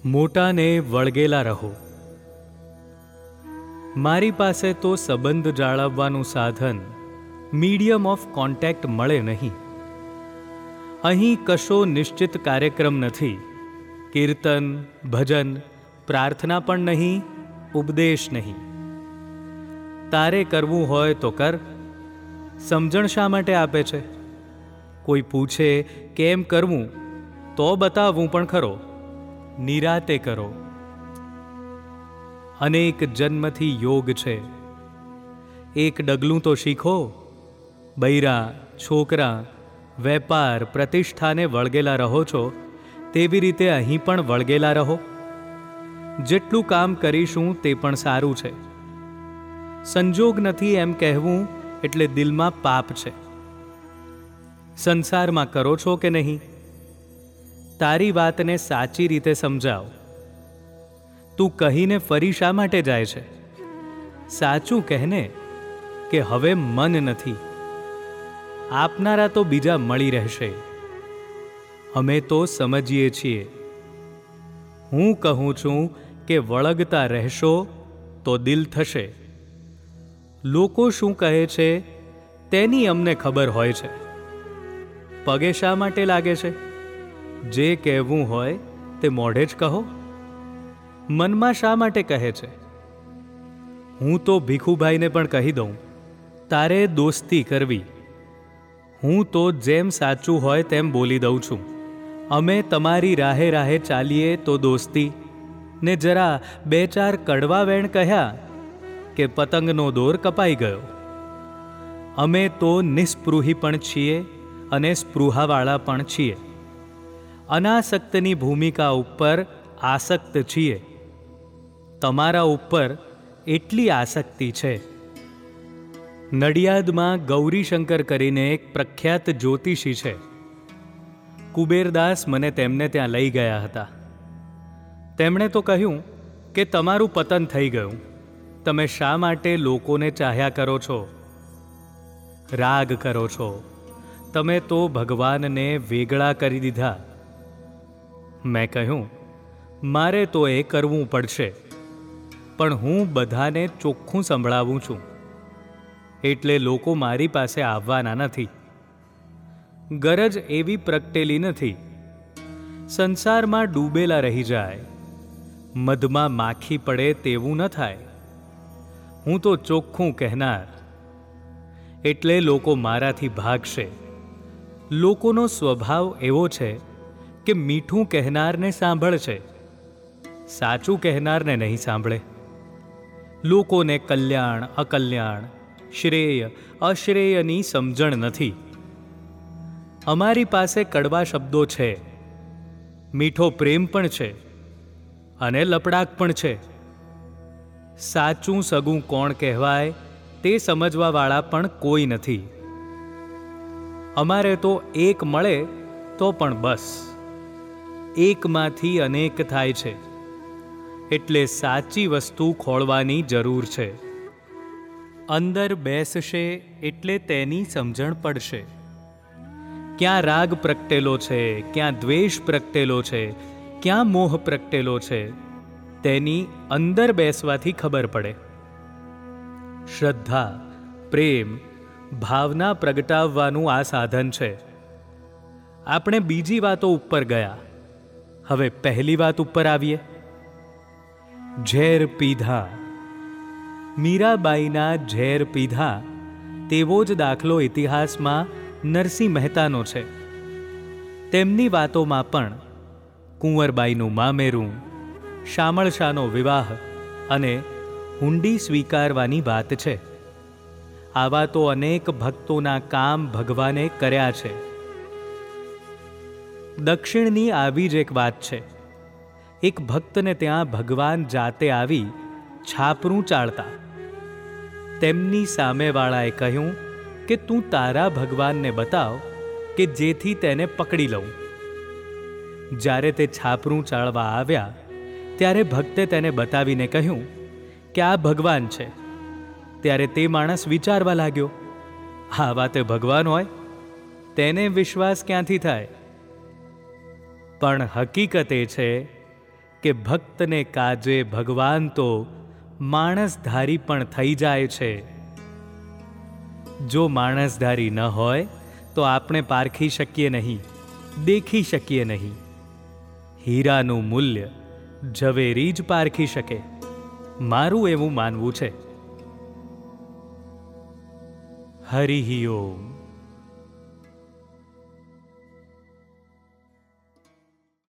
મોટાને વળગેલા રહો. મારી પાસે તો સંબંધ જાળવવાનું સાધન મીડિયમ ઓફ કોન્ટેક્ટ મળે નહીં. અહીં કશો નિશ્ચિત કાર્યક્રમ નથી. કીર્તન, ભજન, પ્રાર્થના પણ નહીં, ઉપદેશ નહીં. તારે કરવું હોય તો કર. સમજણ શા માટે આપે છે? કોઈ પૂછે કેમ કરવું તો બતાવવું પણ ખરો. નિરાતે કરો. અનેક જન્મથી યોગ છે. એક ડગલું તો શીખો. બૈરા, છોકરા, વેપાર, પ્રતિષ્ઠાને વળગેલા રહો છો તેવી રીતે અહીં પણ વળગેલા રહો. જેટલું કામ કરીશું તે પણ સારું છે. સંજોગ નથી એમ કહેવું એટલે દિલમાં પાપ છે. સંસારમાં કરો છો કે નહીં? તારી વાતને સાચી રીતે સમજાવ. તું કહીને ફરી શા માટે જાય છે? સાચું કહેને કે હવે મન નથી. આપનારા તો બીજા મળી રહેશે. અમે તો સમજીએ છીએ. હું કહું છું કે વળગતા રહેશો તો દિલ થશે. લોકો શું કહે છે તેની અમને ખબર હોય છે. પગે શા માટે લાગે છે? જે કહેવું હોય તે મોઢે જ કહો. મનમાં શા માટે કહે છે? હું તો ભીખુભાઈને પણ કહી દઉં, તારે દોસ્તી કરવી. હું તો જેમ સાચું હોય તેમ બોલી દઉં છું. અમે તમારી રાહે રાહે ચાલીએ તો દોસ્તી, ને જરા બે ચાર કડવા વેણ કહ્યા કે પતંગનો દોર કપાઈ ગયો. અમે તો નિસ્પૃહી પણ છીએ અને સ્પૃહાવાળા પણ છીએ. અનાસક્તની ભૂમિકા ઉપર આસક્ત છીએ. તમારા ઉપર એટલી આસક્તિ છે. નડિયાદમાં ગૌરીશંકર કરીને એક પ્રખ્યાત જ્યોતિષી છે. કુબેરદાસ મને તેમને ત્યાં લઈ ગયા હતા. તેમણે તો કહ્યું કે તમારું પતન થઈ ગયું. તમે શા માટે લોકોને ચાહ્યા કરો છો? રાગ કરો છો. તમે તો ભગવાનને વેગળા કરી દીધા. મેં કહ્યું મારે તો એ કરવું પડશે, પણ હું બધાને ચોખ્ખું સંભળાવું છું એટલે લોકો મારી પાસે આવવાના નથી. ગરજ એવી પ્રગટેલી નથી. સંસારમાં ડૂબેલા રહી જાય, મધમાં માખી પડે તેવું ન થાય. હું તો ચોખ્ખું કહેનાર એટલે લોકો મારાથી ભાગશે. લોકોનો સ્વભાવ એવો છે કે મીઠું કહેનારને સાંભળશે, સાચું કહેનારને નહીં સાંભળે. લોકોને કલ્યાણ અકલ્યાણ, શ્રેય અશ્રેયની સમજણ નથી. અમારી પાસે કડવા શબ્દો છે, મીઠો પ્રેમ પણ છે અને લપડાક પણ છે. સાચું સગું કોણ કહેવાય તે સમજવાવાળા પણ કોઈ નથી. અમારે તો એક મળે તો પણ બસ. એકમાંથી અનેક થાય છે એટલે સાચી વસ્તુ ખોળવાની જરૂર છે. અંદર બેસશે એટલે તેની સમજણ પડશે. ક્યાં રાગ પ્રગટેલો છે, ક્યાં દ્વેષ પ્રગટેલો છે, ક્યાં મોહ પ્રગટેલો છે તેની અંદર બેસવાથી ખબર પડે. શ્રદ્ધા, પ્રેમ, ભાવના પ્રગટાવવાનું આ સાધન છે. આપણે બીજી વાતો ઉપર ગયા, હવે પહેલી વાત ઉપર આવીએ. ઝેર પીધા. મીરાબાઈના ઝેર પીધા તેવો જ દાખલો ઇતિહાસમાં નરસિંહ મહેતાનો છે. તેમની વાતોમાં પણ કુંવરબાઈનું મામેરું, શામળશાનો વિવાહ અને હુંડી સ્વીકારવાની વાત છે. આવા તો અનેક ભક્તોના કામ ભગવાને કર્યા છે. દક્ષિણની આવી જ એક વાત છે. એક ભક્તને ત્યાં ભગવાન જાતે આવી છાપરું ચાળતા. તેમની સામેવાળાએ કહ્યું કે તું તારા ભગવાનને બતાવ કે જેથી તેને પકડી લઉં. જ્યારે તે છાપરું ચાળવા આવ્યા ત્યારે ભક્તે તેને બતાવીને કહ્યું કે આ ભગવાન છે. ત્યારે તે માણસ વિચારવા લાગ્યો, આ વાતે ભગવાન હોય? તેને વિશ્વાસ ક્યાંથી થાય? પણ હકીકત એ છે કે ભક્તને કાજે ભગવાન તો માણસધારી પણ થઈ જાય છે. જો માણસધારી ન હોય તો આપણે પારખી શકીએ નહીં, દેખી શકીએ નહીં. હીરાનું મૂલ્ય ઝવેરી જ પારખી શકે, મારું એવું માનવું છે. હરિ ઓમ.